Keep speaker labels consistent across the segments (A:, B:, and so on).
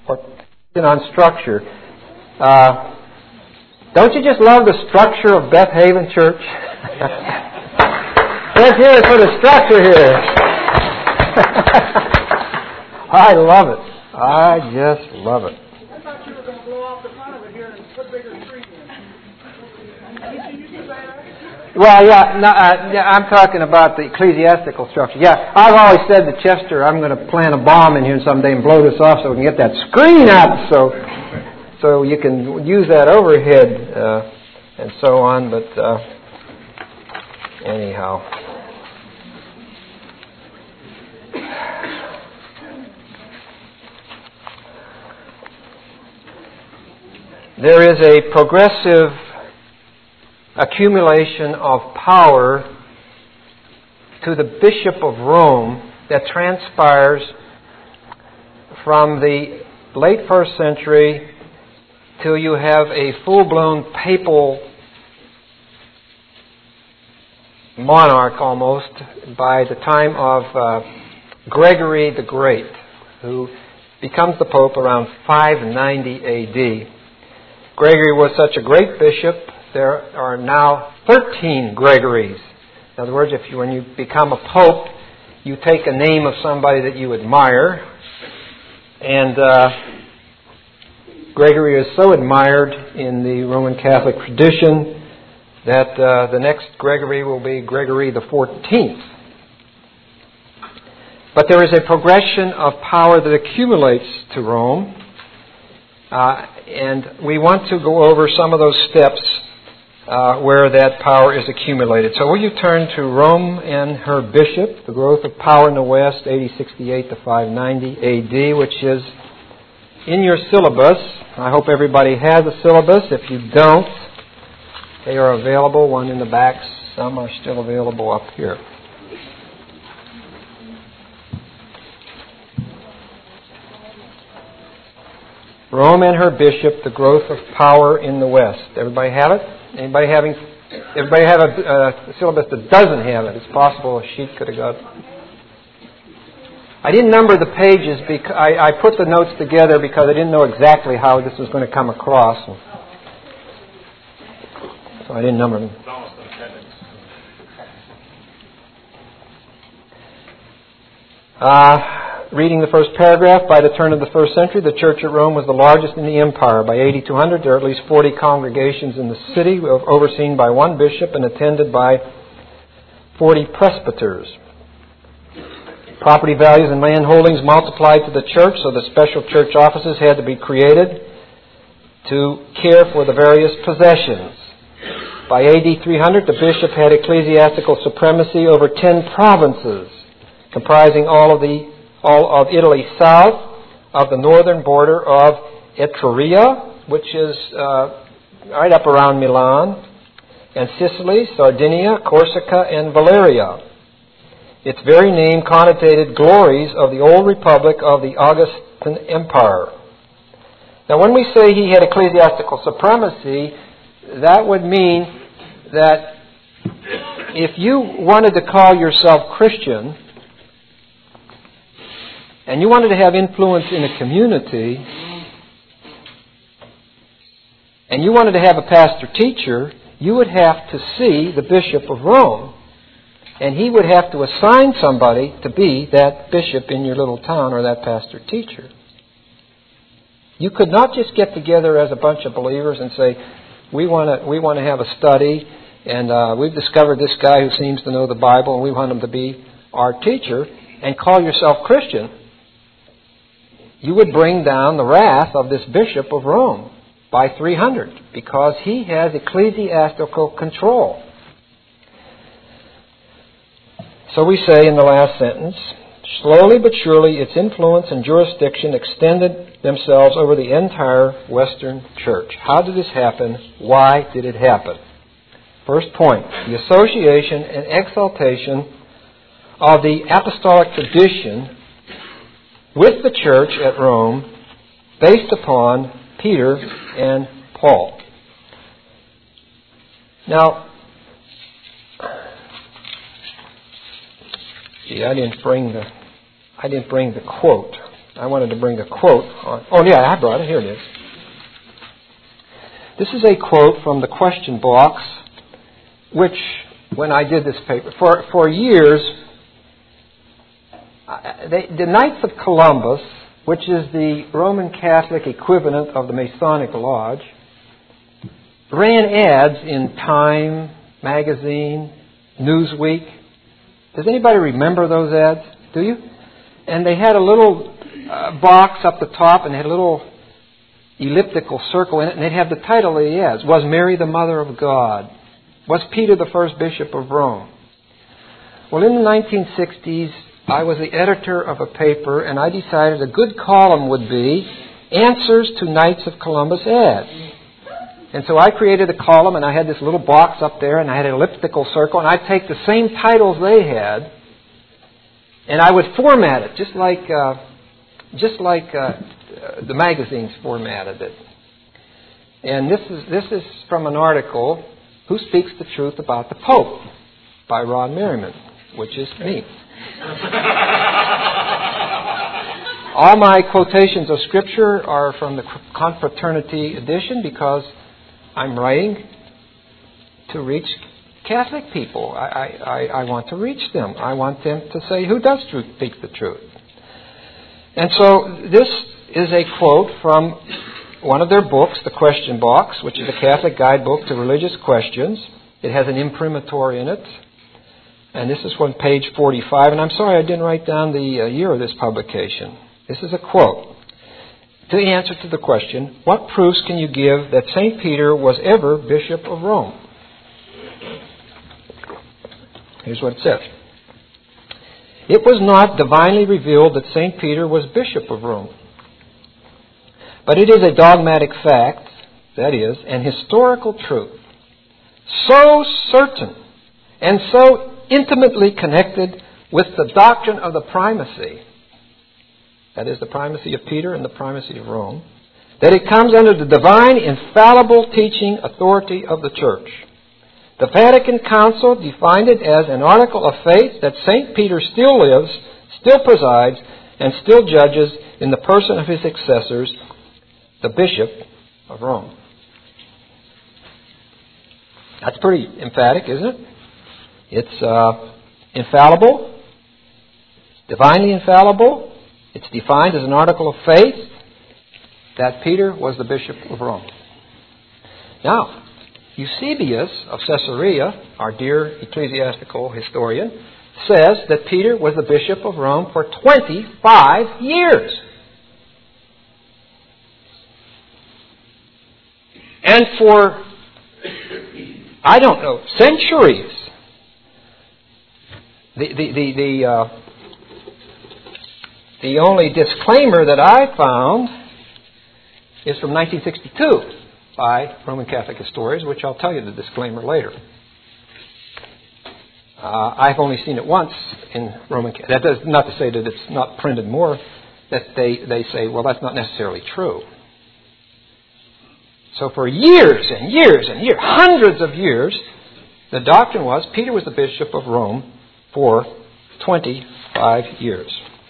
A: or on structure. Don't you just love the structure of Beth Haven Church? Let's hear it for the structure here. I love it. I just love it.
B: I thought you were going to blow off the front of it here and put bigger screen in. Did you do that?
A: Well, I'm talking about the ecclesiastical structure. Yeah, I've always said to Chester, I'm going to plant a bomb in here someday and blow this off so we can get that screen up, so you can use that overhead and so on. But anyhow, there is a progressive accumulation of power to the Bishop of Rome that transpires from the late 1st century till you have a full-blown papal monarch almost by the time of Gregory the Great, who becomes the Pope around 590 A.D. Gregory was such a great bishop. There are now 13 Gregories. In other words, when you become a pope, you take a name of somebody that you admire. And Gregory is so admired in the Roman Catholic tradition that the next Gregory will be Gregory the 14th. But there is a progression of power that accumulates to Rome. And we want to go over some of those steps where that power is accumulated. So will you turn to Rome and her bishop, the growth of power in the West, AD 68 to 590 AD, which is in your syllabus. I hope everybody has a syllabus. If you don't, they are available, one in the back. Some are still available up here. Rome and her bishop, the growth of power in the West. Everybody have it? Everybody have a syllabus that doesn't have it? It's possible a sheet could have got. I didn't number the pages because I put the notes together because I didn't know exactly how this was going to come across. So I didn't number them. Reading the first paragraph, by the turn of the 1st century, the church at Rome was the largest in the empire. By AD 200, there are at least 40 congregations in the city, overseen by one bishop and attended by 40 presbyters. Property values and land holdings multiplied to the church, so the special church offices had to be created to care for the various possessions. By AD 300, the bishop had ecclesiastical supremacy over 10 provinces, comprising all of Italy south of the northern border of Etruria, which is right up around Milan, and Sicily, Sardinia, Corsica, and Valeria. Its very name connotated glories of the old republic of the Augustan Empire. Now, when we say he had ecclesiastical supremacy, that would mean that if you wanted to call yourself Christian, and you wanted to have influence in a community, and you wanted to have a pastor-teacher, you would have to see the Bishop of Rome. And he would have to assign somebody to be that bishop in your little town or that pastor-teacher. You could not just get together as a bunch of believers and say, we want to have a study, and we've discovered this guy who seems to know the Bible, and we want him to be our teacher, and call yourself Christian. You would bring down the wrath of this Bishop of Rome by 300 because he has ecclesiastical control. So we say in the last sentence, slowly but surely its influence and jurisdiction extended themselves over the entire Western Church. How did this happen? Why did it happen? First point, the association and exaltation of the apostolic tradition with the church at Rome based upon Peter and Paul. Now, I didn't bring the quote. I wanted to bring a quote on. Oh, yeah, I brought it. Here it is. This is a quote from the question box, which, when I did this paper, for years, the Knights of Columbus, which is the Roman Catholic equivalent of the Masonic Lodge, ran ads in Time magazine, Newsweek. Does anybody remember those ads? Do you? And they had a little box up the top, and they had a little elliptical circle in it, and they'd have the title of the ads. Was Mary the Mother of God? Was Peter the first Bishop of Rome? Well, in the 1960s, I was the editor of a paper, and I decided a good column would be Answers to Knights of Columbus ads. And so I created a column, and I had this little box up there, and I had an elliptical circle, and I'd take the same titles they had, and I would format it just like the magazines formatted it. And this is from an article, Who Speaks the Truth About the Pope, by Ron Merriman, which is me. All my quotations of Scripture are from the Confraternity edition because I'm writing to reach Catholic people. I want to reach them. I want them to say, who does speak the truth? And so this is a quote from one of their books, The Question Box, which is a Catholic guidebook to religious questions. It has an imprimatur in it. And this is on page 45. And I'm sorry I didn't write down the year of this publication. This is a quote. To the answer to the question, what proofs can you give that St. Peter was ever Bishop of Rome? Here's what it says. It was not divinely revealed that St. Peter was Bishop of Rome. But it is a dogmatic fact, that is, an historical truth, so certain and so intimately connected with the doctrine of the primacy, that is, the primacy of Peter and the primacy of Rome, that it comes under the divine, infallible teaching authority of the Church. The Vatican Council defined it as an article of faith that St. Peter still lives, still presides, and still judges in the person of his successors, the Bishop of Rome. That's pretty emphatic, isn't it? It's infallible, divinely infallible. It's defined as an article of faith that Peter was the Bishop of Rome. Now, Eusebius of Caesarea, our dear ecclesiastical historian, says that Peter was the Bishop of Rome for 25 years. And for, I don't know, centuries. The only disclaimer that I found is from 1962 by Roman Catholic historians, which I'll tell you the disclaimer later. I've only seen it once in Roman Catholic. That does not to say that it's not printed more, that they say, well, that's not necessarily true. So for years and years and years, hundreds of years, the doctrine was Peter was the Bishop of Rome for 25 years.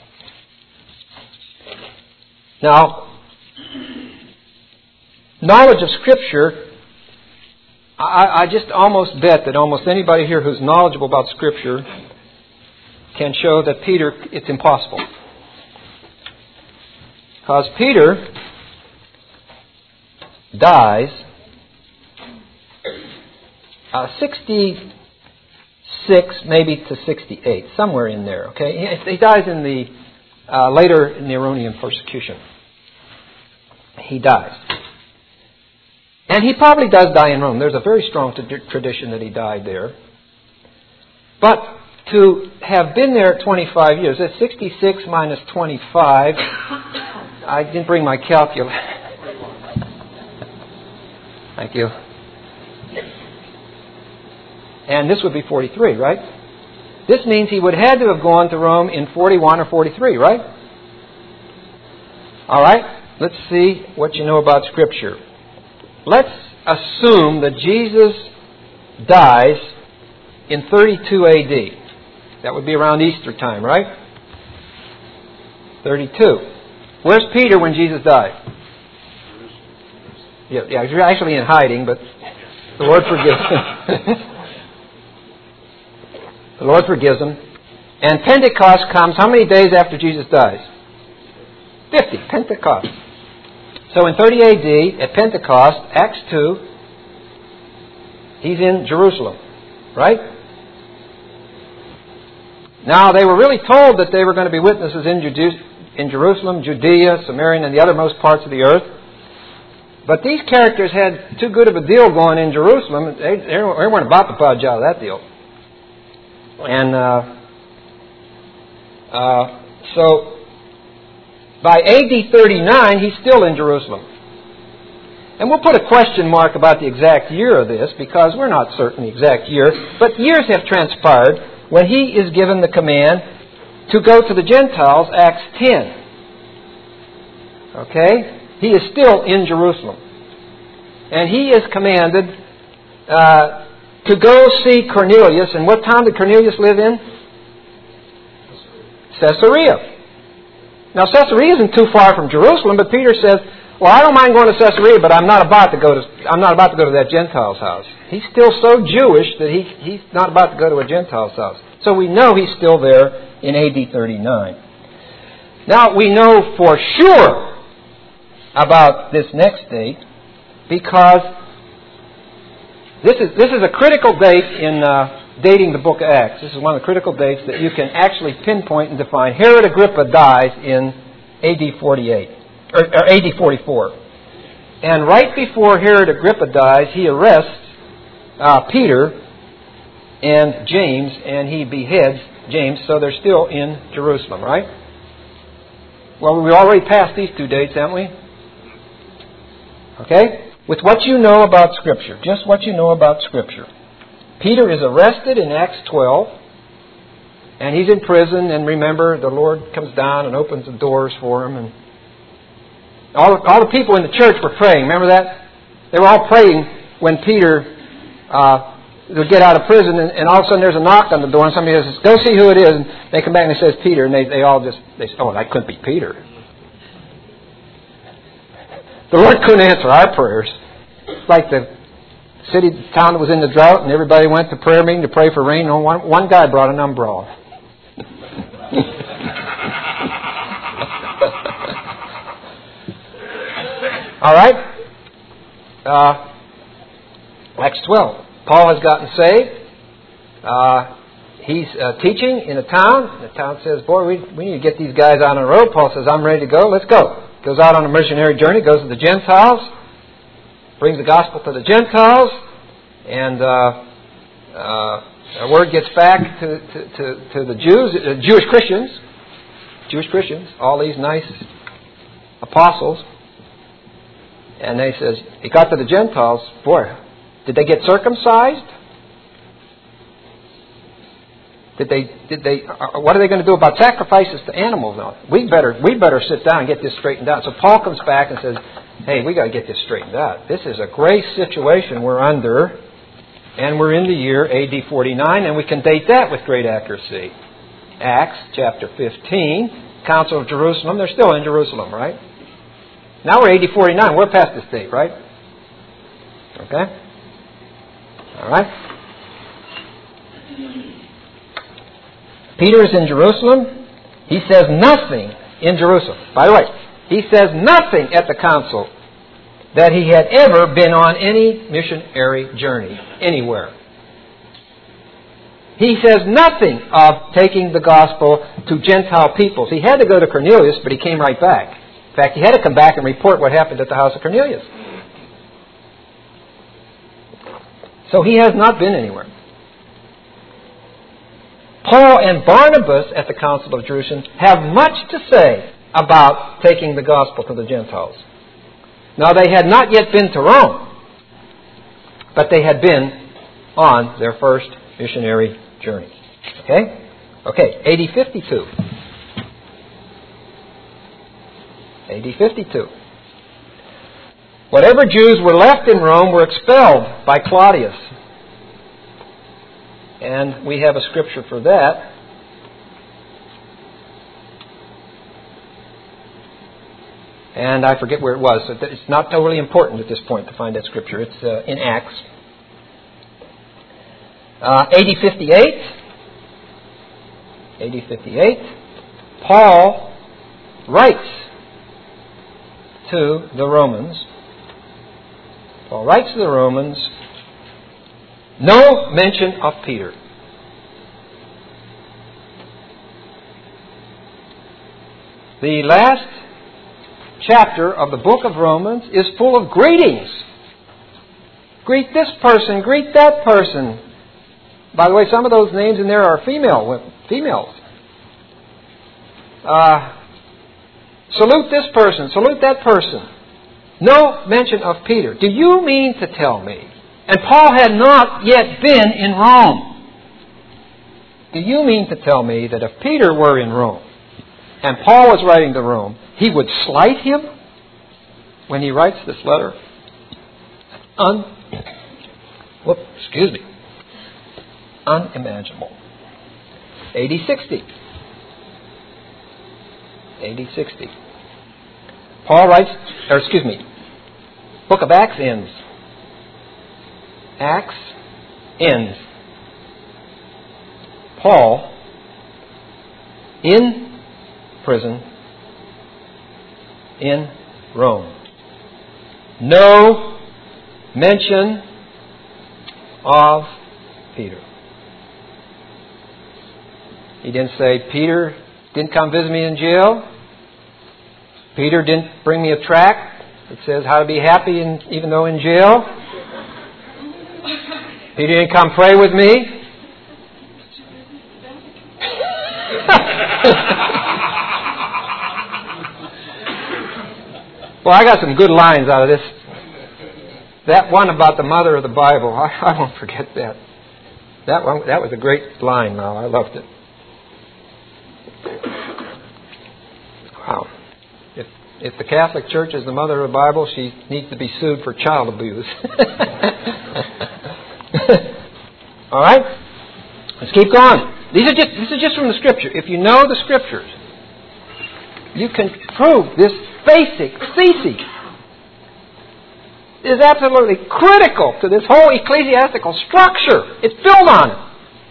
A: Now, knowledge of Scripture, I just almost bet that almost anybody here who's knowledgeable about Scripture can show that Peter, it's impossible. Because Peter dies 66, maybe to 68, somewhere in there. Okay, he dies in the later Neronian persecution. He dies. And he probably does die in Rome. There's a very strong tradition that he died there. But to have been there 25 years, that's 66 minus 25. I didn't bring my calculator. Thank you. And this would be 43, right? This means he would have to have gone to Rome in 41 or 43, right? All right. Let's see what you know about Scripture. Let's assume that Jesus dies in 32 A.D. That would be around Easter time, right? 32. Where's Peter when Jesus died? Yeah, he's actually in hiding, but the Lord forgives him. The Lord forgives him. And Pentecost comes how many days after Jesus dies? 50, Pentecost. So in 30 AD, at Pentecost, Acts 2, he's in Jerusalem, right? Now, they were really told that they were going to be witnesses in Jerusalem, Judea, Samaria, and the othermost parts of the earth. But these characters had too good of a deal going in Jerusalem. They weren't about to budge out of that deal. And so, by AD 39, he's still in Jerusalem. And we'll put a question mark about the exact year of this, because we're not certain the exact year. But years have transpired when he is given the command to go to the Gentiles, Acts 10. Okay? He is still in Jerusalem. And he is commanded to go see Cornelius. And what town did Cornelius live in? Caesarea. Now, Caesarea isn't too far from Jerusalem, but Peter says, well, I don't mind going to Caesarea, but I'm not about to go to that Gentile's house. He's still so Jewish that he's not about to go to a Gentile's house. So we know he's still there in AD 39. Now, we know for sure about this next date because this is a critical date in dating the book of Acts. This is one of the critical dates that you can actually pinpoint and define. Herod Agrippa dies in AD 48, or AD 44. And right before Herod Agrippa dies, he arrests Peter and James, and he beheads James, so they're still in Jerusalem, right? Well, we already passed these two dates, haven't we? Okay? With what you know about Scripture, just what you know about Scripture. Peter is arrested in Acts 12, and he's in prison, and remember, the Lord comes down and opens the doors for him, and all the people in the church were praying. Remember that? They were all praying when Peter would get out of prison, and all of a sudden there's a knock on the door, and somebody says, go see who it is, and they come back and it says Peter, and they all say, oh, that couldn't be Peter. The Lord couldn't answer our prayers. It's like the town that was in the drought, and everybody went to prayer meeting to pray for rain. And one guy brought an umbrella. All right? Acts 12. Paul has gotten saved. He's teaching in a town. The town says, boy, we need to get these guys out on the road. Paul says, I'm ready to go. Let's go. Goes out on a missionary journey, goes to the Gentiles, brings the gospel to the Gentiles, and a word gets back to the Jews, Jewish Christians, all these nice apostles. And they says, he got to the Gentiles, boy, did they get circumcised? Did they? What are they going to do about sacrifices to animals now? We better sit down and get this straightened out. So Paul comes back and says, hey, we got to get this straightened out. This is a grave situation we're under, and we're in the year AD 49, and we can date that with great accuracy. Acts chapter 15, Council of Jerusalem. They're still in Jerusalem, right? Now we're AD 49. We're past this date, right? Okay? All right? Peter is in Jerusalem. He says nothing in Jerusalem. By the way, he says nothing at the council that he had ever been on any missionary journey anywhere. He says nothing of taking the gospel to Gentile peoples. He had to go to Cornelius, but he came right back. In fact, he had to come back and report what happened at the house of Cornelius. So he has not been anywhere. Paul and Barnabas at the Council of Jerusalem have much to say about taking the gospel to the Gentiles. Now, they had not yet been to Rome, but they had been on their first missionary journey. Okay? Okay, AD 52. AD 52. Whatever Jews were left in Rome were expelled by Claudius. And we have a scripture for that. And I forget where it was. So it's not totally important at this point to find that scripture. It's in Acts. AD 58, Paul writes to the Romans. No mention of Peter. The last chapter of the book of Romans is full of greetings. Greet this person, greet that person. By the way, some of those names in there are females. Salute this person, salute that person. No mention of Peter. Do you mean to tell me? And Paul had not yet been in Rome. Do you mean to tell me that if Peter were in Rome, and Paul was writing to Rome, he would slight him when he writes this letter? Unimaginable. AD 60. Paul writes, Book of Acts ends. Paul, in prison, in Rome. No mention of Peter. He didn't say, Peter didn't come visit me in jail. Peter didn't bring me a tract that says how to be happy even though in jail. Peter didn't come pray with me. Well, I got some good lines out of this. That one about the mother of the Bible, I won't forget that. That was a great line, Mal. I loved it. Wow. If the Catholic Church is the mother of the Bible, she needs to be sued for child abuse. All right? Let's keep going. This is just from the Scripture. If you know the Scriptures, you can prove this basic thesis is absolutely critical to this whole ecclesiastical structure. It's built on it.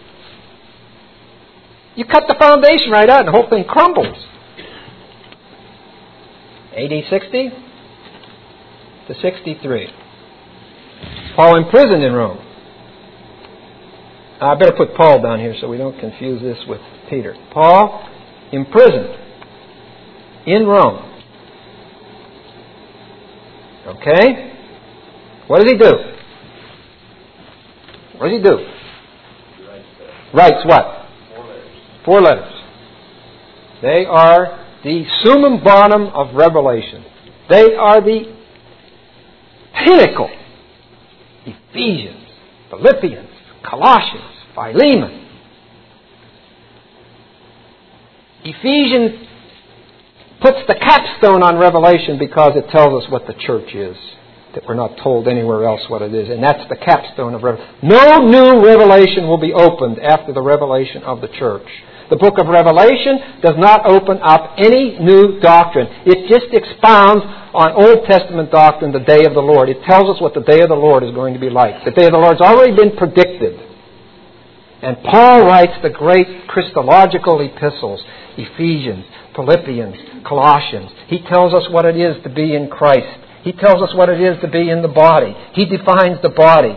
A: You cut the foundation right out and the whole thing crumbles. AD 60 to 63. Paul imprisoned in Rome. I better put Paul down here so we don't confuse this with Peter. Paul imprisoned in Rome. Okay? What does he do? Writes what? 4 letters. They are the summum bonum of Revelation. They are the pinnacle. Ephesians, Philippians, Colossians, Philemon. Ephesians puts the capstone on Revelation because it tells us what the church is, that we're not told anywhere else what it is. And that's the capstone of Revelation. No new revelation will be opened after the revelation of the church. The book of Revelation does not open up any new doctrine. It just expounds on Old Testament doctrine, the day of the Lord. It tells us what the day of the Lord is going to be like. The day of the Lord has already been predicted. And Paul writes the great Christological epistles, Ephesians, Philippians, Colossians. He tells us what it is to be in Christ. He tells us what it is to be in the body. He defines the body.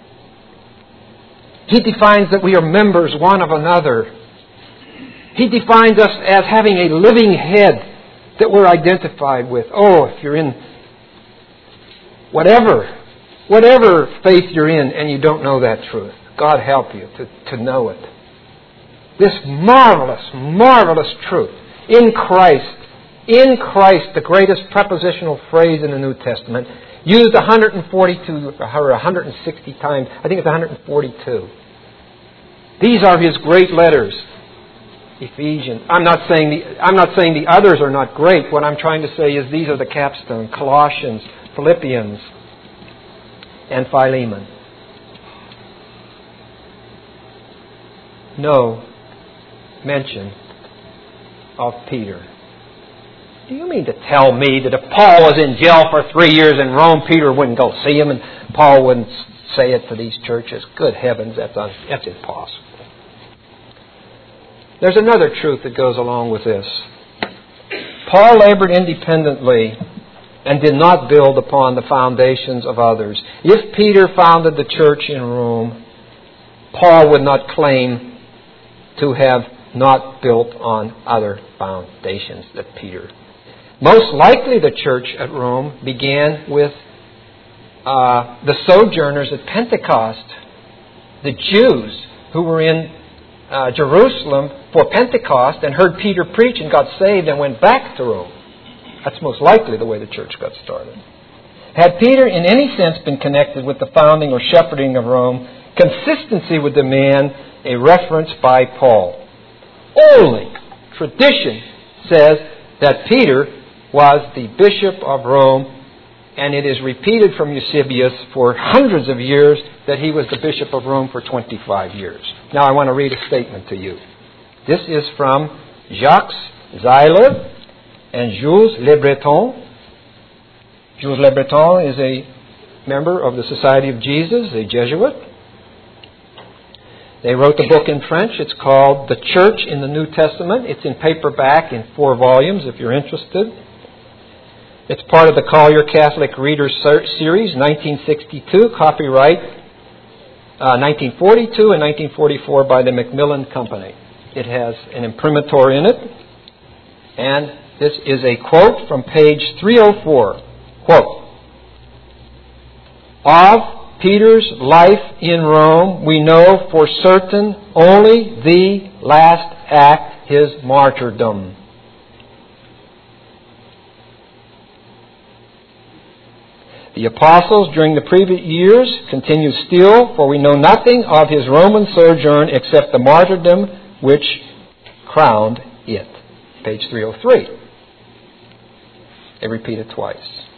A: He defines that we are members one of another. He defines us as having a living head that we're identified with. Oh, if you're in whatever faith you're in and you don't know that truth, God help you to know it. This marvelous, marvelous truth. In Christ, the greatest prepositional phrase in the New Testament, used 142 or 160 times. I think it's 142. These are his great letters. Ephesians. I'm not saying the others are not great. What I'm trying to say is these are the capstone. Colossians, Philippians, and Philemon. No mention of Peter. Do you mean to tell me that if Paul was in jail for 3 years in Rome, Peter wouldn't go see him and Paul wouldn't say it to these churches? Good heavens, that's impossible. There's another truth that goes along with this. Paul labored independently and did not build upon the foundations of others. If Peter founded the church in Rome, Paul would not claim to have not built on other foundations that Peter. Most likely the church at Rome began with the sojourners at Pentecost, the Jews who were in Jerusalem for Pentecost and heard Peter preach and got saved and went back to Rome. That's most likely the way the church got started. Had Peter in any sense been connected with the founding or shepherding of Rome, consistency would demand a reference by Paul. Only tradition says that Peter was the bishop of Rome, and it is repeated from Eusebius for hundreds of years that he was the bishop of Rome for 25 years. Now I want to read a statement to you. This is from Jacques Zeiler and Jules Le Breton. Jules Le Breton is a member of the Society of Jesus, a Jesuit. They wrote the book in French. It's called The Church in the New Testament. It's in paperback in 4 volumes if you're interested. It's part of the Collier Catholic Readers Series, 1962, copyright 1942 and 1944 by the Macmillan Company. It has an imprimatur in it. And this is a quote from page 304. Quote, "Of Peter's life in Rome, we know for certain only the last act, his martyrdom. The apostles during the previous years continue still, for we know nothing of his Roman sojourn except the martyrdom which crowned it." Page 303. They repeat it twice.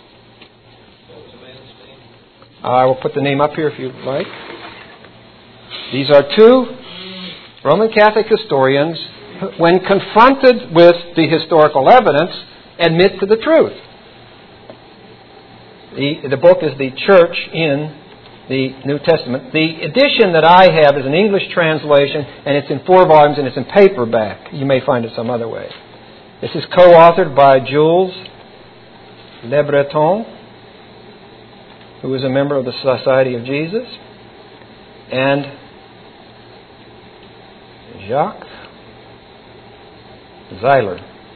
A: I will put the name up here if you'd like. These are 2 Roman Catholic historians who, when confronted with the historical evidence, admit to the truth. The book is The Church in the New Testament. The edition that I have is an English translation, and it's in 4 volumes, and it's in paperback. You may find it some other way. This is co-authored by Jules Le Breton, who is a member of the Society of Jesus, and Jacques Zeiler.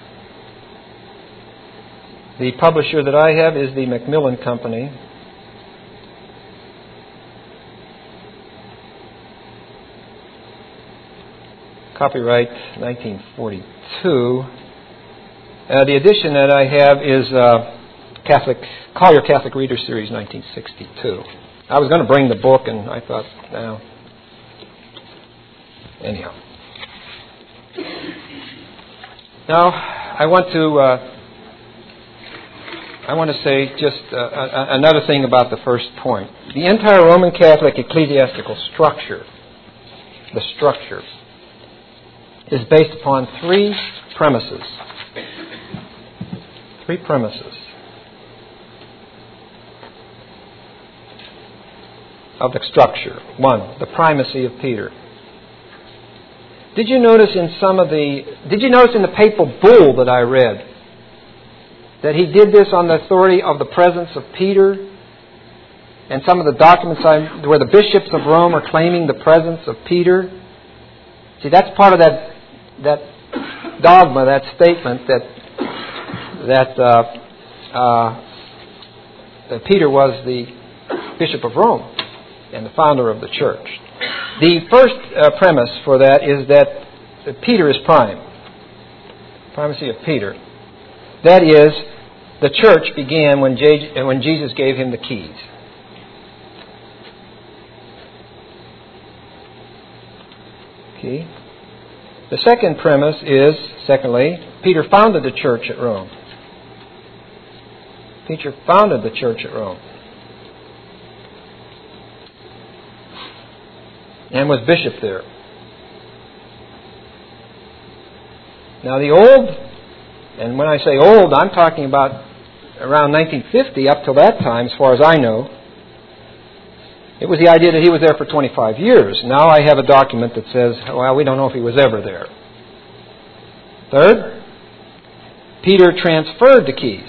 A: The publisher that I have is the Macmillan Company. Copyright 1942. The edition that I have is Collier Catholic Reader Series 1962. I was going to bring the book and I thought, no. Anyhow. Now, I want to say just another thing about the first point. The entire Roman Catholic ecclesiastical structure, the structure, is based upon 3 premises. 3 premises of the structure. 1, the primacy of Peter. Did you notice in the papal bull that I read that he did this on the authority of the presence of Peter? And some of the documents where the bishops of Rome are claiming the presence of Peter. See, that's part of that dogma, that statement that Peter was the bishop of Rome and the founder of the church. The first premise for that is that Peter is prime. Primacy of Peter. That is, the church began when Jesus gave him the keys. Okay. The second premise is, secondly, Peter founded the church at Rome. Peter founded the church at Rome. And was bishop there. Now the old And when I say old, I'm talking about around 1950 up till that time, as far as I know. It was the idea that he was there for 25 years. Now I have a document that says, well, we don't know if he was ever there. Third, Peter transferred the keys.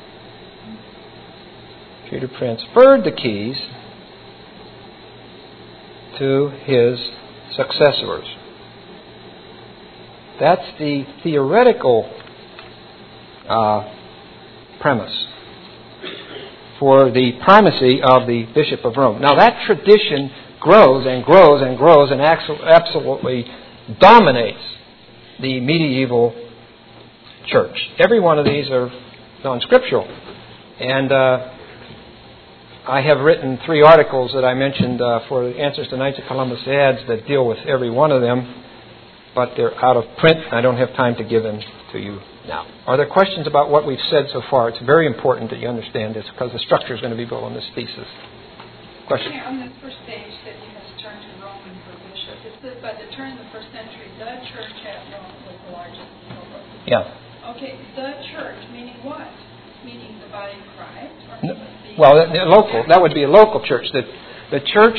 A: Peter transferred the keys to his successors. That's the theoretical premise for the primacy of the Bishop of Rome. Now that tradition grows and grows and grows and absolutely dominates the medieval church. Every one of these are non-scriptural. And I have written 3 articles that I mentioned for the Answers to Knights of Columbus Ads that deal with every one of them, but they're out of print. I don't have time to give them to you now. Are there questions about what we've said so far? It's very important that you understand this because the structure is going to be built on this thesis. Question?
C: Yeah, on this first page that you have turned to Roman for bishop, it says by the turn of the first century, the church at Rome was the largest in the world.
A: Yeah.
C: Okay, the church, meaning what? Meaning the body of Christ?
A: Well, local. That would be a local church. The church,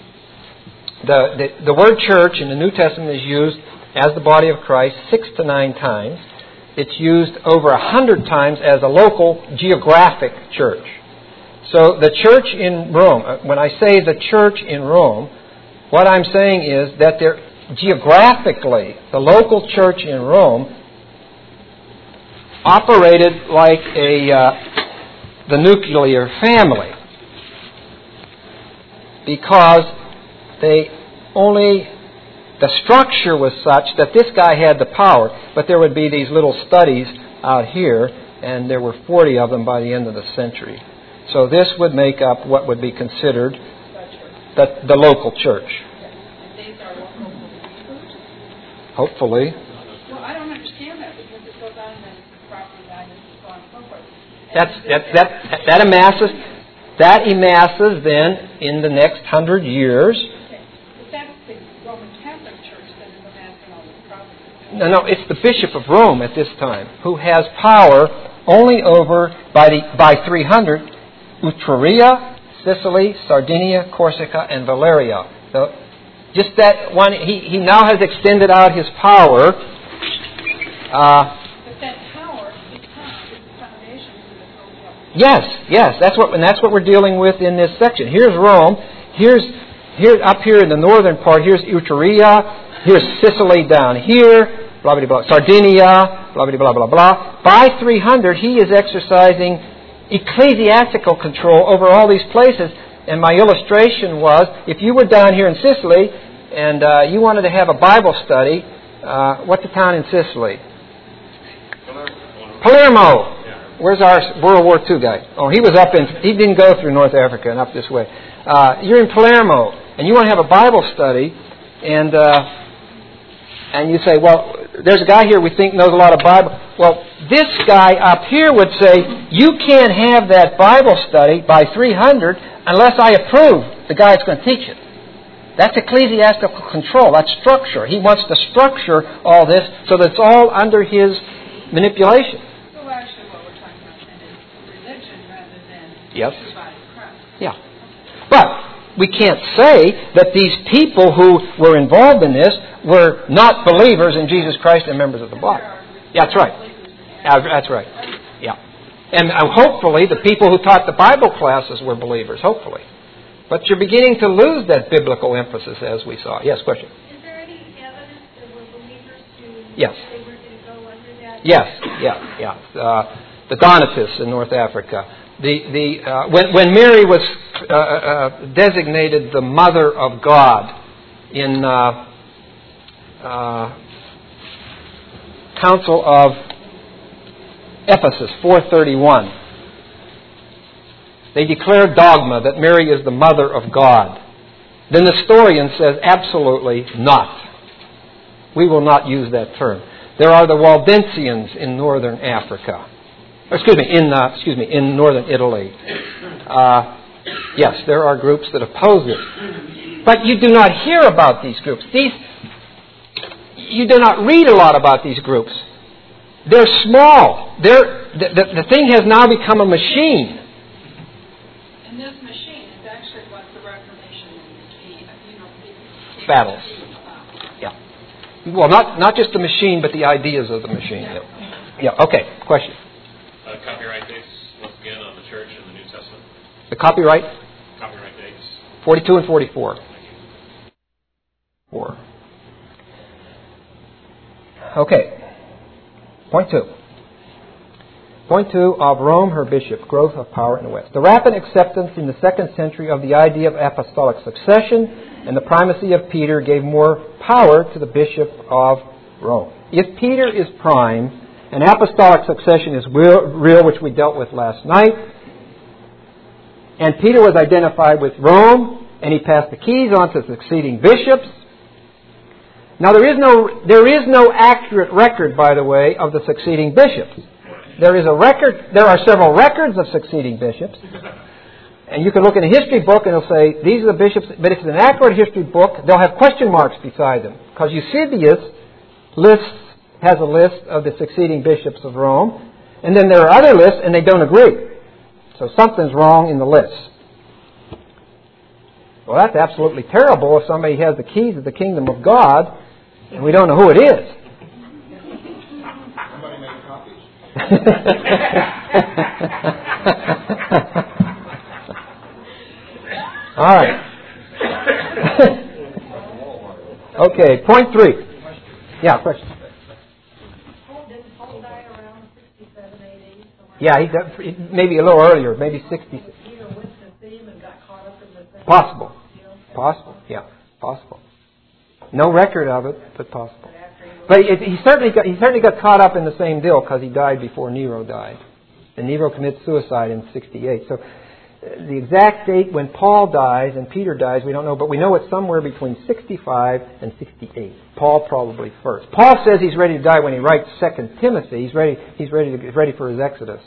A: the word church in the New Testament is used as the body of Christ 6 to 9 times. It's used over 100 times as a local geographic church. So the church in Rome, when I say the church in Rome, what I'm saying is that geographically, the local church in Rome operated like the nuclear family, because the structure was such that this guy had the power, but there would be these little studies out here, and there were 40 of them by the end of the century. So this would make up what would be considered the local church.
C: These are local believers?
A: Hopefully.
C: Well, I don't understand that because it goes on as property values and so on and so forth. That amasses then in the next 100 years. Okay. But that's the Roman Catholic Church that is amassing all this property.
A: No, it's the Bishop of Rome at this time who has power only over, by 300, Etruria, Sicily, Sardinia, Corsica, and Valeria. So just that one, he now has extended out his power.
C: But that power is the foundation for this whole government.
A: Yes, that's what we're dealing with in this section. Here's Rome. Here's up here in the northern part. Here's Etruria. Here's Sicily down here. Blah blah blah. Sardinia. Blah blah blah blah blah. By 300, he is exercising ecclesiastical control over all these places. And my illustration was, if you were down here in Sicily and you wanted to have a Bible study, what's the town in Sicily? Palermo. Where's our World War II guy? Oh, he didn't go through North Africa and up this way. You're in Palermo, and you want to have a Bible study, and you say, well, there's a guy here we think knows a lot of Bible. Well, this guy up here would say, you can't have that Bible study by 300 unless I approve the guy that's going to teach it. That's ecclesiastical control. That's structure. He wants to structure all this so that it's all under his manipulation.
C: So actually what we're talking about then is religion rather than
A: Yes.
C: the body of Christ.
A: Yeah. But we can't say that these people who were involved in this were not believers in Jesus Christ and members of the body. Yeah, that's right. That's right. Yeah. And hopefully the people who taught the Bible classes were believers, hopefully. But you're beginning to lose that biblical emphasis, as we saw. Yes, question?
D: Is there any evidence that were believers who
A: Yes.
D: they were going to go under that?
A: Yes. The Donatists in North Africa. When Mary was designated the Mother of God in Council of Ephesus 431, they declared dogma that Mary is the Mother of God. Then the Nestorian says, absolutely not. We will not use that term. There are the Waldensians in northern Africa. In northern Italy. Yes, there are groups that oppose it. But you do not hear about these groups. You do not read a lot about these groups. They're small. The thing has now become a machine.
E: And this machine is actually what the Reformation became,
A: Battles. Yeah. Well, not just the machine, but the ideas of the machine. Yeah. Okay. Question.
F: Copyright dates, once again, on the church in the New Testament.
A: The copyright?
F: Copyright dates.
A: 42 and 44. 4. Okay. Point 2. Point 2 of Rome, her bishop, growth of power in the West. The rapid acceptance in the 2nd century of the idea of apostolic succession and the primacy of Peter gave more power to the bishop of Rome. If Peter is prime and apostolic succession is real, which we dealt with last night, and Peter was identified with Rome, and he passed the keys on to succeeding bishops. Now there is no accurate record, by the way, of the succeeding bishops. There are several records of succeeding bishops. And you can look in a history book and it'll say, these are the bishops. But if it's an accurate history book, they'll have question marks beside them. Because Eusebius has a list of the succeeding bishops of Rome. And then there are other lists and they don't agree. So something's wrong in the list. Well, that's absolutely terrible if somebody has the keys of the kingdom of God and we don't know who it is.
G: Somebody make copies.
A: All right. Okay, point 3. Yeah, question.
D: Didn't Paul die around 67 AD?
A: Yeah, he maybe a little earlier, maybe 60.
D: Peter went to see him and got caught up in the thing.
A: Possible. Yeah, possible. No record of it, but possible. But he certainly got caught up in the same deal because he died before Nero died. And Nero commits suicide in 68. So the exact date when Paul dies and Peter dies, we don't know, but we know it's somewhere between 65 and 68. Paul probably first. Paul says he's ready to die when he writes 2 Timothy. He's ready for his Exodus.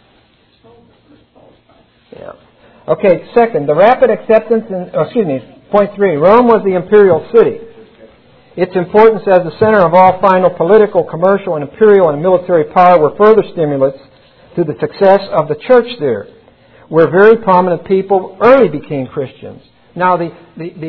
A: Yeah. Okay, second, the rapid acceptance point 3. Rome was the imperial city. Its importance as the center of all final political, commercial, and imperial and military power were further stimulants to the success of the church there, where very prominent people early became Christians. Now, the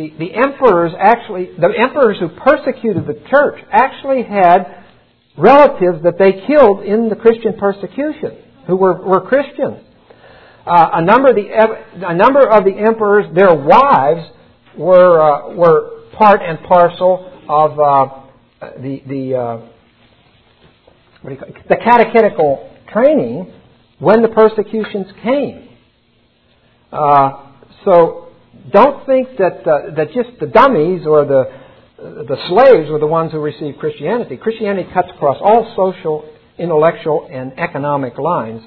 A: emperors who persecuted the church actually had relatives that they killed in the Christian persecution who were Christians. A number of the emperors, their wives were part and parcel of the catechetical training when the persecutions came. So don't think that just the dummies or the slaves were the ones who received Christianity. Christianity cuts across all social, intellectual, and economic lines,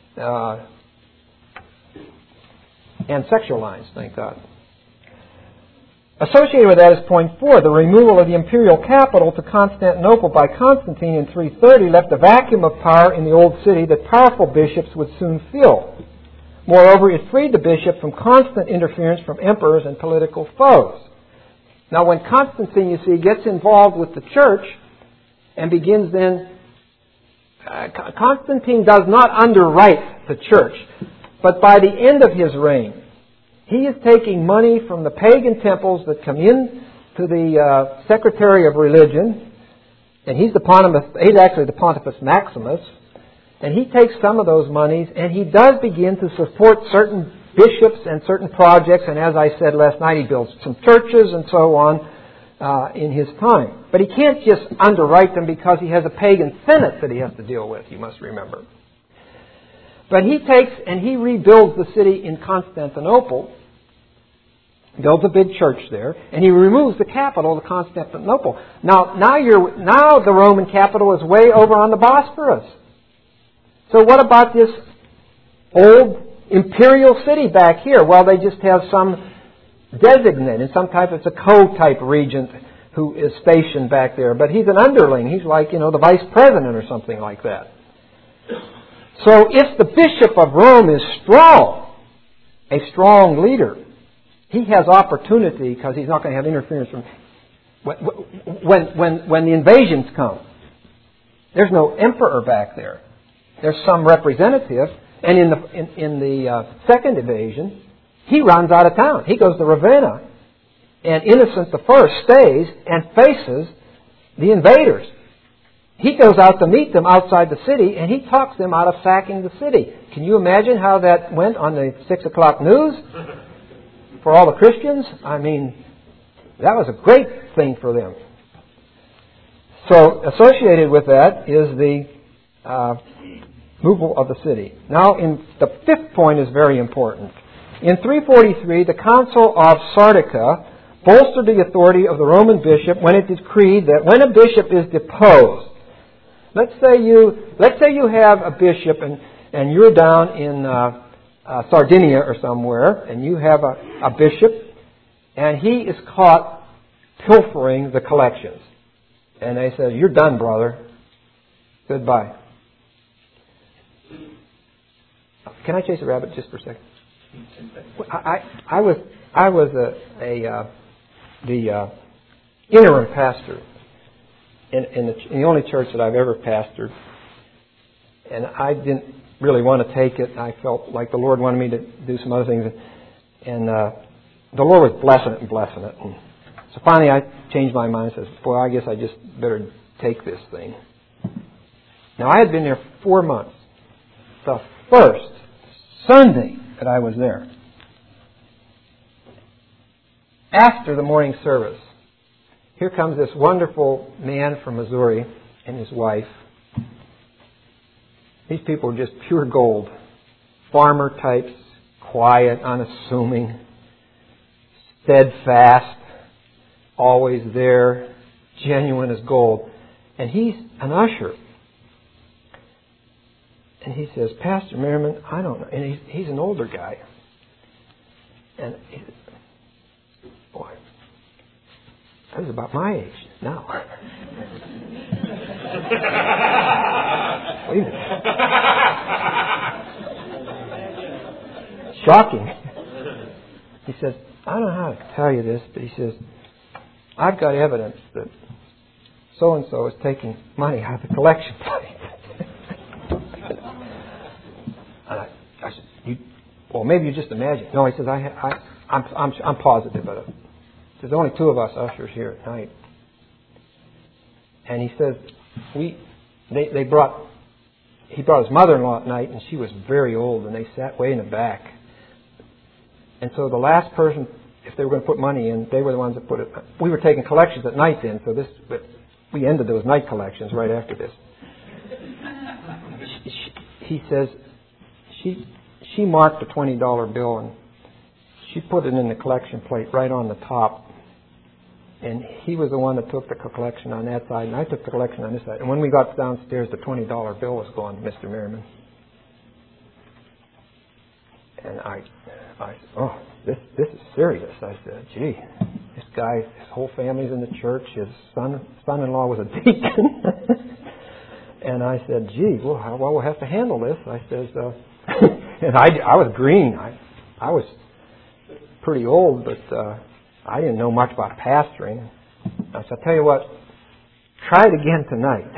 A: and sexual lines, thank God. Associated with that is point 4. The removal of the imperial capital to Constantinople by Constantine in 330 left a vacuum of power in the old city that powerful bishops would soon fill. Moreover, it freed the bishop from constant interference from emperors and political foes. Now, when Constantine, you see, gets involved with the church and begins then... Constantine does not underwrite the church, but by the end of his reign, he is taking money from the pagan temples that come in to the Secretary of Religion, and he's actually the Pontifex Maximus, and he takes some of those monies and he does begin to support certain bishops and certain projects, and as I said last night, he builds some churches and so on in his time. But he can't just underwrite them because he has a pagan senate that he has to deal with, you must remember. But he takes and he rebuilds the city in Constantinople, builds a big church there, and he removes the capital to Constantinople. Now the Roman capital is way over on the Bosphorus. So what about this old imperial city back here? Well, they just have some designate, in some type, it's a co-type regent who is stationed back there. But he's an underling. He's like, the vice president or something like that. So if the Bishop of Rome is strong, a strong leader, he has opportunity because he's not going to have interference from when the invasions come. There's no emperor back there. There's some representative. And in the second invasion, he runs out of town. He goes to Ravenna. And Innocent I stays and faces the invaders. He goes out to meet them outside the city, and he talks them out of sacking the city. Can you imagine how that went on the 6 o'clock news for all the Christians? I mean, that was a great thing for them. So associated with that is the removal of the city. Now, the fifth point is very important. In 343, the Council of Sardica bolstered the authority of the Roman bishop when it decreed that when a bishop is deposed, let's say you have a bishop and you're down in Sardinia or somewhere, and you have a bishop, and he is caught pilfering the collections. And they said, "You're done, brother. Goodbye." Can I chase a rabbit just for a second? I was the interim pastor in the only church that I've ever pastored, and I didn't really want to take it. I felt like the Lord wanted me to do some other things, and the Lord was blessing it. And so finally, I changed my mind and said, "Boy, I guess I just better take this thing." Now, I had been there 4 months. The first Sunday that I was there, after the morning service, here comes this wonderful man from Missouri and his wife. These people are just pure gold. Farmer types, quiet, unassuming, steadfast, always there, genuine as gold. And he's an usher. And he says, "Pastor Merriman, I don't know." And he's an older guy. And he says, "Boy, I was about my age now." Wait a minute. Shocking. He says, "I don't know how to tell you this," but he says, "I've got evidence that so-and-so is taking money out of the collection plate." And I said, "Well, maybe you just imagine." No, he says, I'm positive of it. There's only 2 of us ushers here at night. And he says, he brought his mother-in-law at night, and she was very old, and they sat way in the back. And so the last person, if they were going to put money in, they were the ones that put it. We were taking collections at night then, but we ended those night collections right after this. He says, she marked a $20 bill, and she put it in the collection plate right on the top. And he was the one that took the collection on that side, and I took the collection on this side. And when we got downstairs, the $20 bill was gone, Mr. Merriman. And I said, "Oh, this is serious." I said, "Gee, this guy, his whole family's in the church. His son-in-law was a deacon." And I said, "Gee, well, we'll have to handle this." I says, and I was green. I was pretty old, but I didn't know much about pastoring. I said, "I'll tell you what, try it again tonight."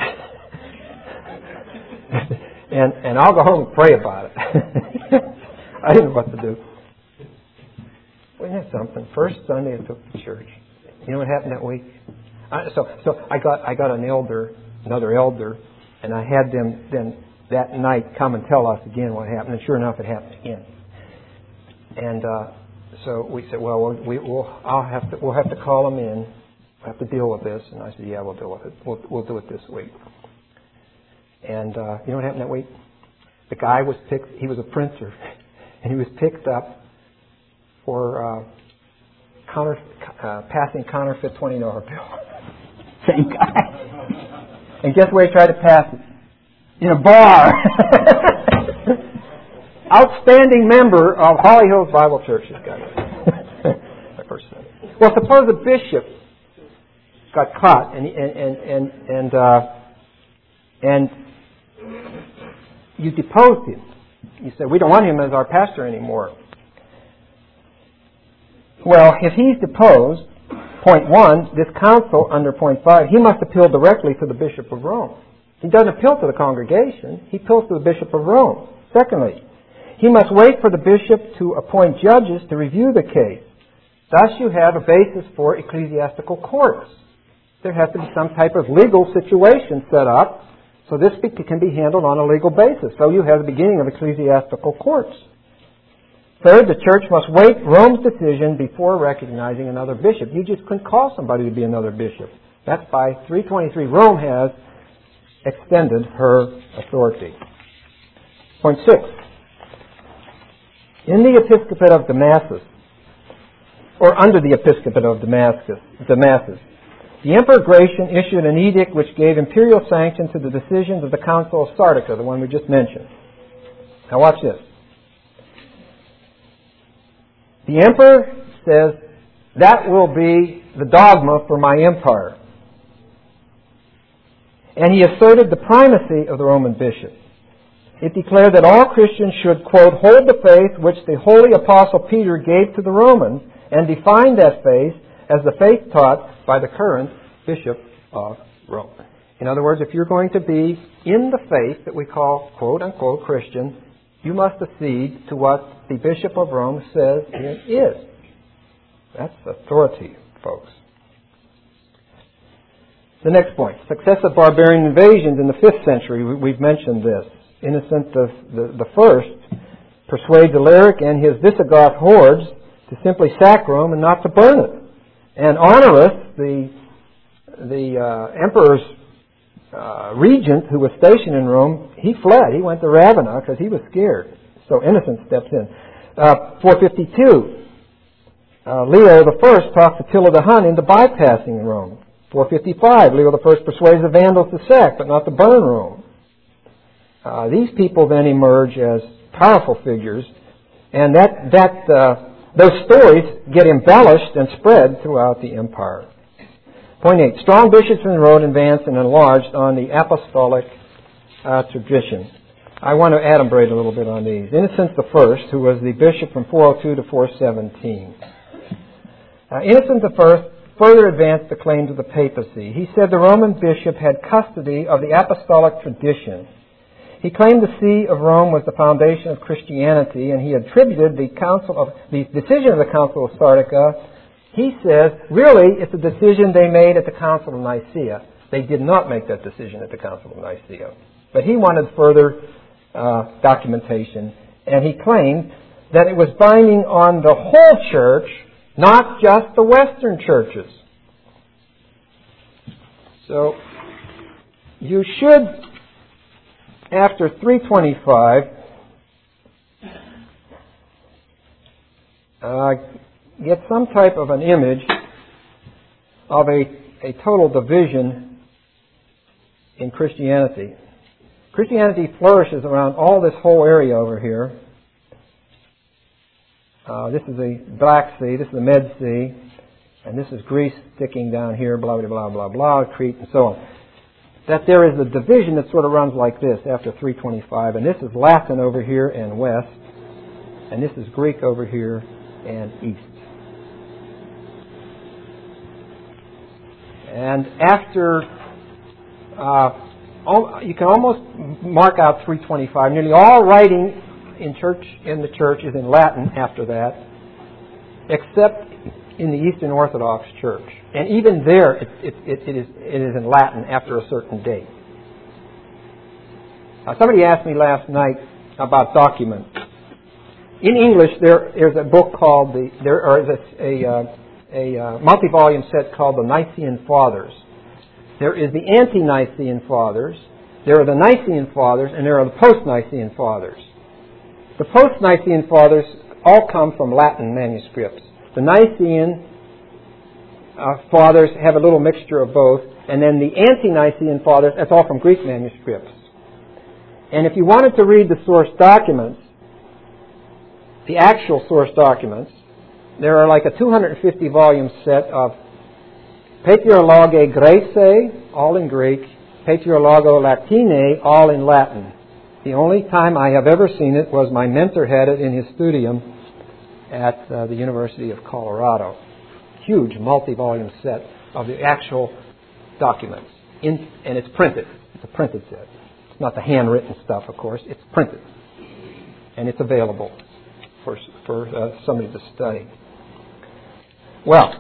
A: and I'll go home and pray about it. I didn't know what to do. Well, that's something. First Sunday I took to church. You know what happened that week? So I got another elder, and I had them then that night come and tell us again what happened. And sure enough, it happened again. And so we said, "Well, we'll have to call them in. We'll have to deal with this." And I said, "Yeah, we'll deal with it. We'll do it this week." And you know what happened that week? The guy was picked. He was a printer, and he was picked up for passing counterfeit $20 bill. Same guy. And guess where he tried to pass it? In a bar. Outstanding member of Holly Hills Bible Church, this guy. Well, suppose a bishop got caught and you deposed him. You said, "We don't want him as our pastor anymore." Well, if he's deposed, point 1, this council under point 5, he must appeal directly to the Bishop of Rome. He doesn't appeal to the congregation. He appeals to the Bishop of Rome. Secondly, he must wait for the bishop to appoint judges to review the case. Thus you have a basis for ecclesiastical courts. There has to be some type of legal situation set up so this can be handled on a legal basis. So you have the beginning of ecclesiastical courts. Third, the church must wait Rome's decision before recognizing another bishop. You just couldn't call somebody to be another bishop. That's by 323. Rome has extended her authority. Point 6. In the episcopate of Damascus, or under the episcopate of Damascus, the Emperor Gratian issued an edict which gave imperial sanction to the decisions of the Council of Sardica, the one we just mentioned. Now watch this. The emperor says, that will be the dogma for my empire. And he asserted the primacy of the Roman bishop. It declared that all Christians should, quote, hold the faith which the holy apostle Peter gave to the Romans, and defined that faith as the faith taught by the current Bishop of Rome. In other words, if you're going to be in the faith that we call, quote unquote, Christian, you must accede to what the Bishop of Rome says it is. That's authority, folks. The next point, successive barbarian invasions in the 5th century. We've mentioned this. Innocent the First persuades Alaric and his Visigoth hordes to simply sack Rome and not to burn it. And Honorius, the emperor's regent who was stationed in Rome, he fled. He went to Ravenna because he was scared. So Innocent steps in. 452, Leo I talks Attila the Hun into bypassing Rome. 455, Leo I persuades the Vandals to sack but not to burn Rome. These people then emerge as powerful figures, and those stories get embellished and spread throughout the empire. Point 8. Strong bishops in Rome advanced and enlarged on the apostolic tradition. I want to adumbrate a little bit on these. Innocent I, who was the bishop from 402 to 417. Innocent I further advanced the claims of the papacy. He said the Roman bishop had custody of the apostolic tradition. He claimed the See of Rome was the foundation of Christianity, and he attributed the decision of the Council of Sardica. He says, really, it's a decision they made at the Council of Nicaea. They did not make that decision at the Council of Nicaea. But he wanted further documentation, and he claimed that it was binding on the whole church, not just the Western churches. So, you should, after 325, get some type of an image of a total division in Christianity. Christianity flourishes around all this whole area over here. This is the Black Sea, this is the Med Sea, and this is Greece sticking down here, blah, blah, blah, blah, blah, Crete, and so on. That there is a division that sort of runs like this after 325, and this is Latin over here and west, and this is Greek over here and east. And after, you can almost mark out 325. Nearly all writing in the church is in Latin after that, except in the Eastern Orthodox Church. And even there, it is in Latin after a certain date. Somebody asked me last night about documents. In English, there is a book called there is a multi-volume set called the Nicene Fathers. There is the Ante-Nicene Fathers, there are the Nicene Fathers, and there are the Post-Nicene Fathers. The Post-Nicene Fathers all come from Latin manuscripts. The Nicene Fathers have a little mixture of both, and then the Ante-Nicene Fathers, that's all from Greek manuscripts. And if you wanted to read the source documents, the actual source documents, there are like a 250-volume set of Patriologe Graece, all in Greek, Patriologo Latinae, all in Latin. The only time I have ever seen it was my mentor had it in his studium at the University of Colorado. Huge multi-volume set of the actual documents. And it's printed. It's a printed set. It's not the handwritten stuff, of course. It's printed. And it's available for somebody to study. Well,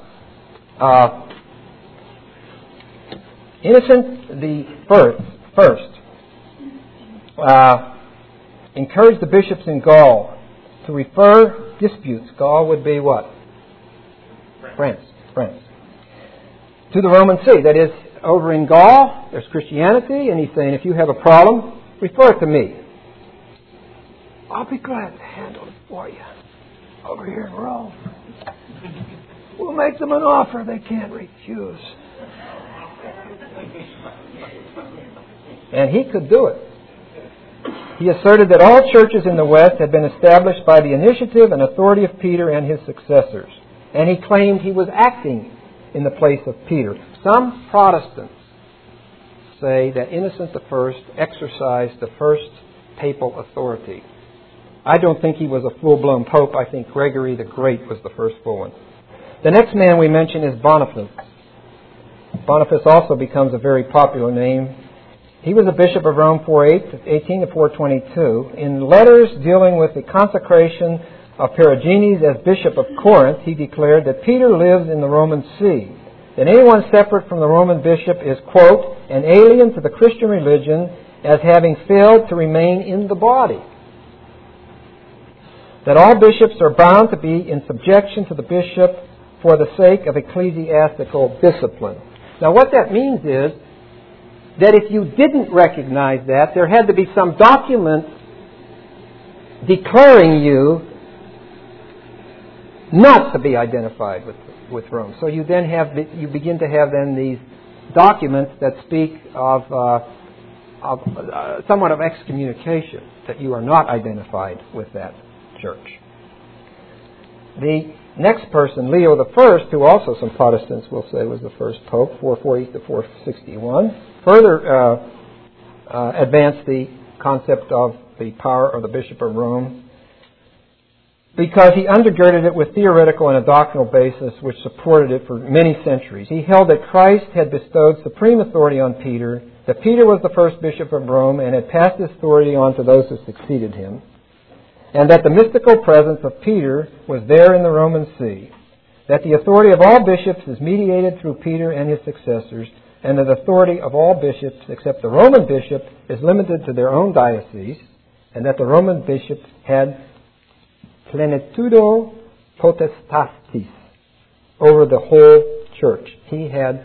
A: Innocent the First encouraged the bishops in Gaul to refer disputes. Gaul would be what? France. To the Roman See. That is, over in Gaul, there's Christianity, and he's saying, if you have a problem, refer it to me. I'll be glad to handle it for you over here in Rome. We'll make them an offer they can't refuse. And he could do it. He asserted that all churches in the West had been established by the initiative and authority of Peter and his successors. And he claimed he was acting in the place of Peter. Some Protestants say that Innocent I exercised the first papal authority. I don't think he was a full-blown pope. I think Gregory the Great was the first full one. The next man we mention is Boniface. Boniface also becomes a very popular name. He was a bishop of Rome 418 to 422. In letters dealing with the consecration of Perigenes as bishop of Corinth, he declared that Peter lives in the Roman See, that anyone separate from the Roman bishop is, quote, an alien to the Christian religion as having failed to remain in the body. That all bishops are bound to be in subjection to the bishop for the sake of ecclesiastical discipline. Now what that means is that if you didn't recognize that, there had to be some document declaring you not to be identified with Rome. So you then you begin to have then these documents that speak of somewhat of excommunication, that you are not identified with that church. The next person, Leo I, who also some Protestants will say was the first pope, 440 to 461, further advanced the concept of the power of the Bishop of Rome because he undergirded it with theoretical and a doctrinal basis which supported it for many centuries. He held that Christ had bestowed supreme authority on Peter, that Peter was the first bishop of Rome and had passed this authority on to those who succeeded him, and that the mystical presence of Peter was there in the Roman See, that the authority of all bishops is mediated through Peter and his successors, and that the authority of all bishops except the Roman bishop is limited to their own diocese, and that the Roman bishops had plenitudo potestatis over the whole church. He had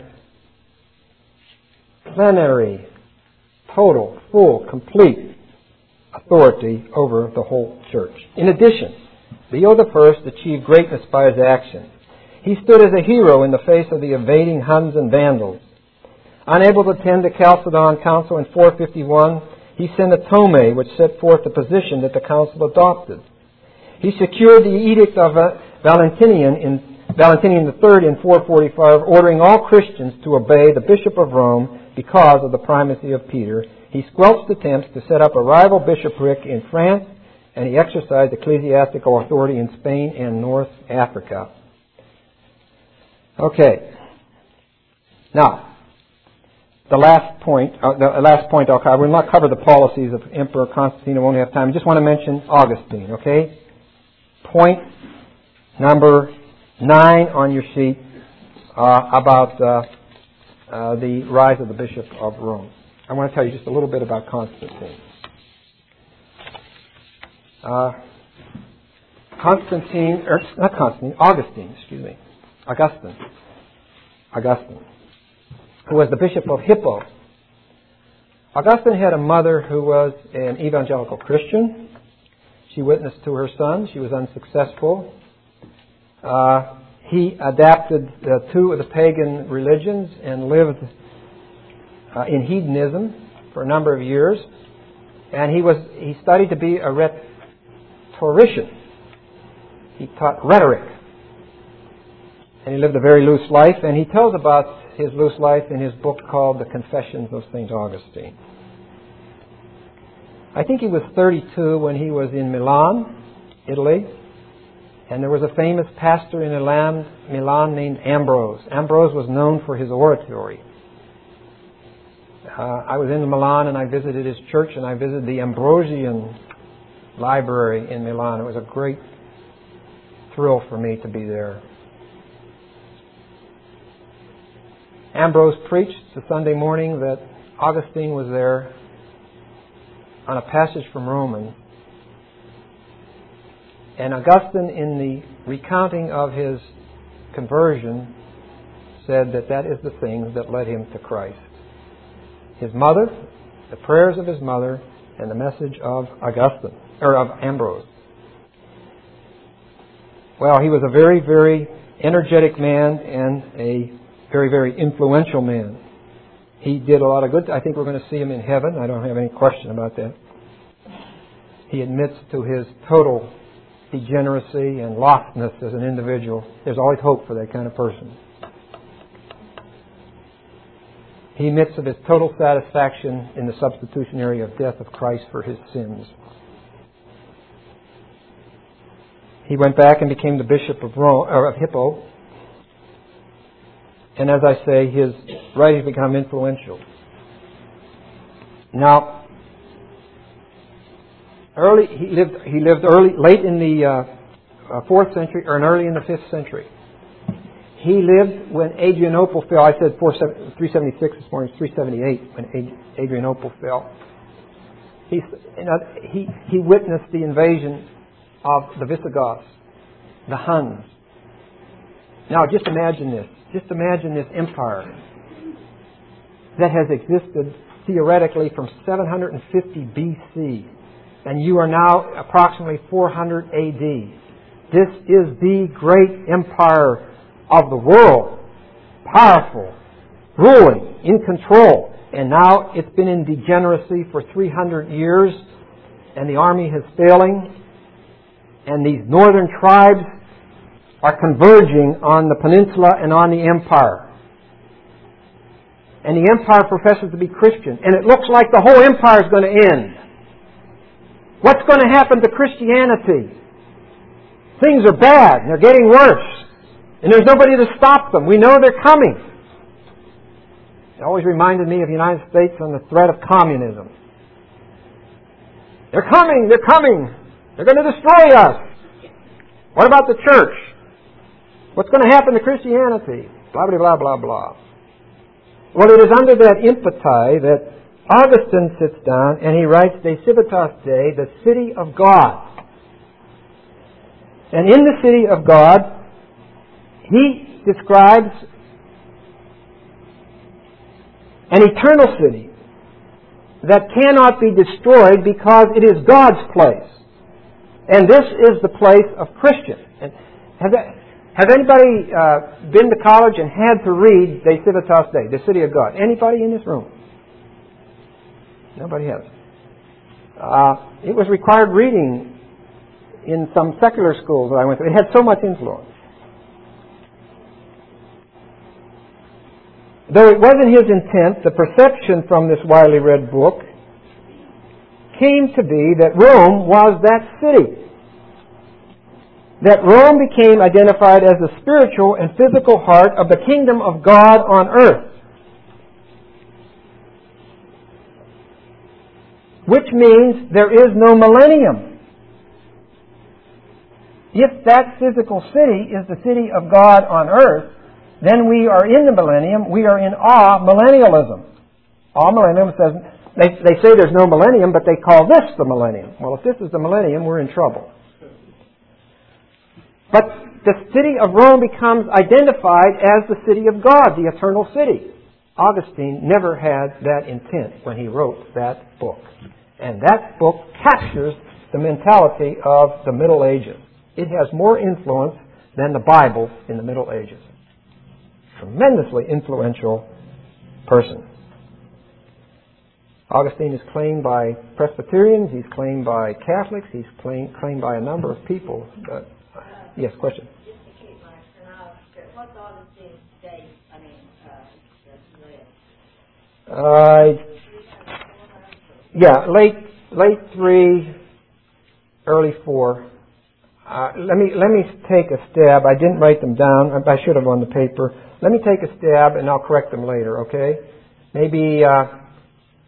A: plenary, total, full, complete authority over the whole church. In addition, Leo I achieved greatness by his action. He stood as a hero in the face of the invading Huns and Vandals. Unable to attend the Chalcedon Council in 451, he sent a tome which set forth the position that the council adopted. He secured the edict of Valentinian III in 445, ordering all Christians to obey the Bishop of Rome because of the primacy of Peter. He squelched attempts to set up a rival bishopric in France, and he exercised ecclesiastical authority in Spain and North Africa. Okay. Now, the last point I'll cover. I will not cover the policies of Emperor Constantine. I won't have time. I just want to mention Augustine, okay? Point number 9 on your sheet about the rise of the Bishop of Rome. I want to tell you just a little bit about Augustine. Augustine, who was the Bishop of Hippo. Augustine had a mother who was an evangelical Christian. She witnessed to her son. She was unsuccessful. He adapted two of the pagan religions and lived in hedonism for a number of years. And he studied to be a rhetorician. He taught rhetoric. And he lived a very loose life. And he tells about his loose life in his book called The Confessions of St. Augustine. I think he was 32 when he was in Milan, Italy. And there was a famous pastor in Milan named Ambrose. Ambrose was known for his oratory. I was in Milan and I visited his church and I visited the Ambrosian Library in Milan. It was a great thrill for me to be there. Ambrose preached the Sunday morning that Augustine was there on a passage from Romans. And Augustine, in the recounting of his conversion, said that that is the thing that led him to Christ. His mother, the prayers of his mother, and the message of Augustine, or of Ambrose. Well, he was a very, very energetic man and a very, very influential man. He did a lot of good. I think we're going to see him in heaven. I don't have any question about that. He admits to his total degeneracy and lostness as an individual. There's always hope for that kind of person. He admits of his total satisfaction in the substitutionary of death of Christ for his sins. He went back and became the bishop of Rome, or of Hippo. And as I say, his writings become influential. Now, he lived late in the 4th century, or early in the 5th century. He lived when Adrianople fell. I said 376 this morning. It's 378 when Adrianople fell. He witnessed the invasion of the Visigoths, the Huns. Now, just imagine this. Just imagine this empire that has existed theoretically from 750 BC, and you are now approximately 400 AD. This is the great empire of the world, powerful, ruling, in control, and now it's been in degeneracy for 300 years, and the army is failing, and these northern tribes are converging on the peninsula and on the empire. And the empire professes to be Christian, and it looks like the whole empire is going to end. What's going to happen to Christianity? Things are bad, and they're getting worse. And there's nobody to stop them. We know they're coming. It always reminded me of the United States on the threat of communism. They're coming, they're coming. They're going to destroy us. What about the church? What's going to happen to Christianity? Blah, blah, blah, blah, blah. Well, it is under that impeti that Augustine sits down and he writes De Civitas Dei, the city of God. And in the city of God, he describes an eternal city that cannot be destroyed because it is God's place. And this is the place of Christians. And have anybody been to college and had to read De Civitas Dei, the city of God? Anybody in this room? Nobody has. It was required reading in some secular schools that I went to. It had so much influence. Though it wasn't his intent, the perception from this widely read book came to be that Rome was that city. That Rome became identified as the spiritual and physical heart of the kingdom of God on earth. Which means there is no millennium. If that physical city is the city of God on earth, then we are in the millennium. We are in millennialism. Millennialism says, they say there's no millennium, but they call this the millennium. Well, if this is the millennium, we're in trouble. But the city of Rome becomes identified as the city of God, the eternal city. Augustine never had that intent when he wrote that book. And that book captures the mentality of the Middle Ages. It has more influence than the Bible in the Middle Ages. Tremendously influential person. Augustine is claimed by Presbyterians, he's claimed by Catholics, he's claimed by a number of people. Yes, question?
D: Just to keep my chronology, what's Augustine's date?
A: Late 3, early 4. Let me take a stab. I didn't write them down. I should have on the paper. Let me take a stab and I'll correct them later, okay? Maybe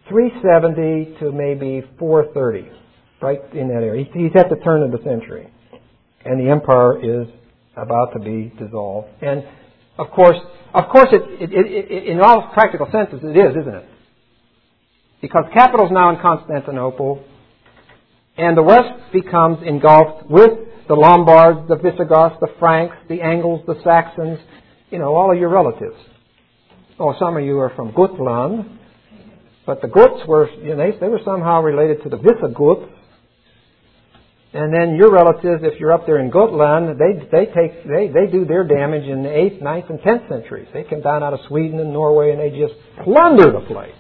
A: 370 to maybe 430, right in that area. He's at the turn of the century. And the empire is about to be dissolved. And of course, in all practical senses, it is, isn't it? Because capital's now in Constantinople, and the West becomes engulfed with the Lombards, the Visigoths, the Franks, the Angles, the Saxons, all of your relatives. Oh, some of you are from Gutland, but the Guts were, they were somehow related to the Visigoths. And then your relatives, if you're up there in Gotland, they do their damage in the 8th, 9th, and 10th centuries. They come down out of Sweden and Norway and they just plunder the place.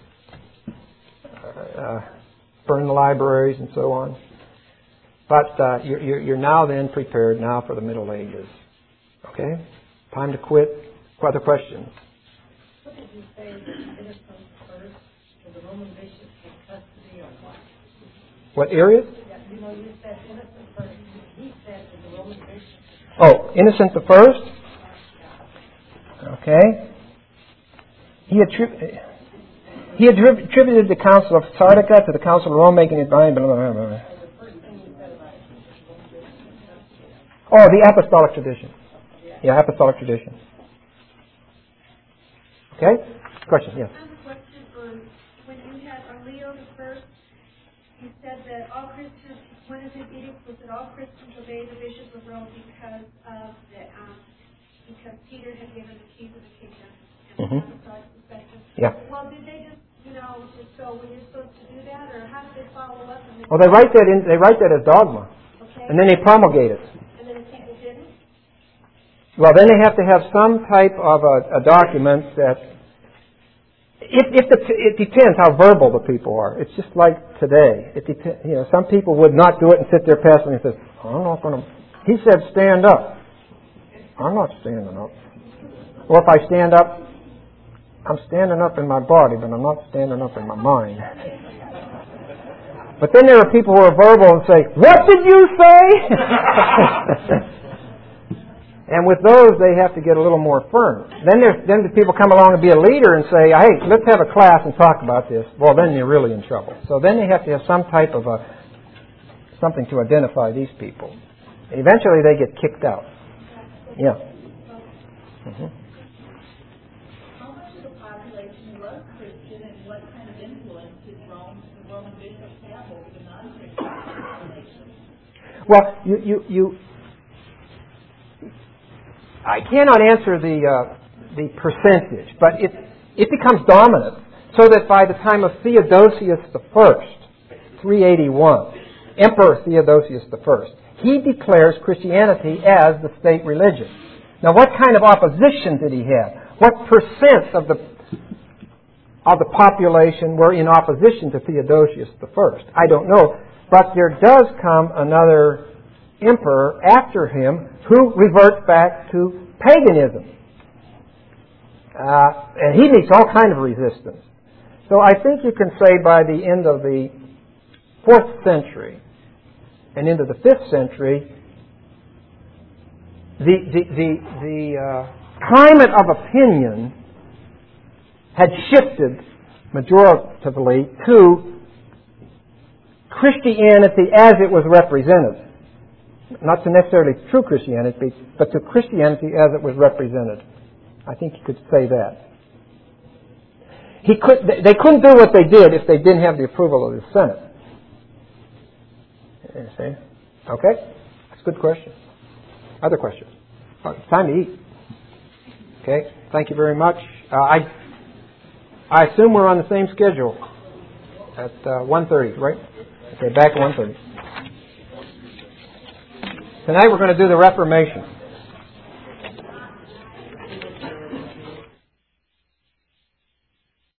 A: Burn the libraries and so on. But you're now then prepared now for the Middle Ages. Okay? Time to quit. What other questions?
D: What did you say Innocent first? So the Roman bishops had custody of what?
A: What areas?
D: Yeah, you said Innocent first. He said that the Roman bishops.
A: Oh, Innocent the First? Okay. He attributed the Council of Sardica to the Council of Rome, making it binding. Oh, the Apostolic tradition. Yeah, Apostolic tradition. Okay? Question, yes.
G: I have a question on when you had Leo the First. You said that all Christians, one of his edicts was that all Christians obey the Bishop of Rome because Peter had given the keys of the kingdom and the apostolic perspective.
A: Yeah.
G: Well, did they just so when you're supposed to do that, or how did they follow up?
A: Well, they write that as dogma,
G: Okay.
A: and then they promulgate it.
G: And then if people didn't?
A: Well, then they have to have some type of a document that. It depends how verbal the people are. It's just like today. It depends. Some people would not do it and sit there passively and say, "I'm not going to." He said, "Stand up." I'm not standing up. Or if I stand up, I'm standing up in my body, but I'm not standing up in my mind. But then there are people who are verbal and say, "What did you say?" And with those, they have to get a little more firm. Then the people come along and be a leader and say, "Hey, let's have a class and talk about this." Well, then you're really in trouble. So then they have to have some type of something to identify these people. Eventually, they get kicked out. Yeah. Mm-hmm.
E: How much of the population was Christian, and what kind of influence did the Roman bishops have over the non-Christian population?
A: Well, I cannot answer the percentage, but it becomes dominant, so that by the time of Theodosius I, 381, Emperor Theodosius I, he declares Christianity as the state religion. Now, what kind of opposition did he have? What percent of the population were in opposition to Theodosius I? I don't know, but there does come another emperor after him who reverts back to paganism. And he meets all kind of resistance. So I think you can say by the end of the 4th century and into the 5th century, the climate of opinion had shifted majoritively to Christianity as it was represented. Not to necessarily true Christianity, but to Christianity as it was represented. I think you could say that. They couldn't do what they did if they didn't have the approval of the Senate. You see? Okay? That's a good question. Other questions? Oh, it's time to eat. Okay? Thank you very much. I assume we're on the same schedule at 1:30, right? Okay, back at 1:30. Tonight we're going to do the Reformation.